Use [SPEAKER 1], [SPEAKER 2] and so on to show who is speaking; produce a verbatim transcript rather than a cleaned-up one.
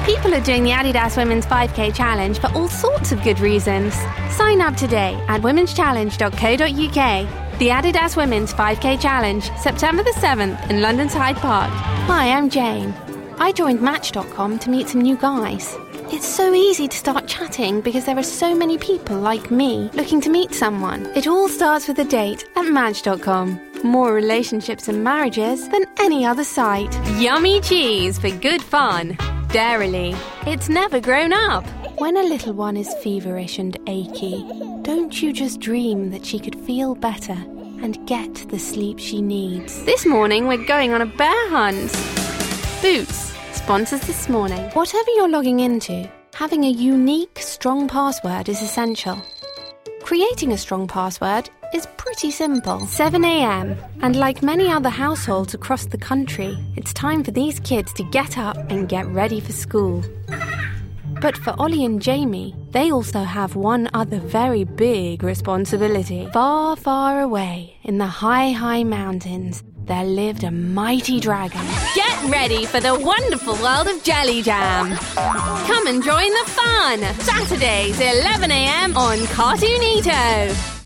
[SPEAKER 1] People are doing the Adidas Women's five K Challenge for all sorts of good reasons. Sign up today at womens challenge dot co dot uk. The Adidas Women's five K Challenge, September the seventh in London's Hyde Park. Hi, I'm Jane. I joined Match dot com to meet some new guys. It's so easy to start chatting because there are so many people like me looking to meet someone. It all starts with a date at Match dot com. More relationships and marriages than any other site. Yummy cheese for good fun. Dairyly, it's never grown up. When a little one is feverish and achy, don't you just dream that she could feel better and get the sleep she needs? This morning we're going on a bear hunt. Boots sponsors this morning. Whatever you're logging into, having a unique, strong password is essential. Creating a strong password is pretty simple. seven a.m. and like many other households across the country, it's time for these kids to get up and get ready for school. But for Ollie and Jamie, they also have one other very big responsibility. Far, far away in the high, high mountains, there lived a mighty dragon. Get ready for the wonderful world of Jelly Jam. Come and join the fun. Saturdays, eleven a.m. on Cartoonito.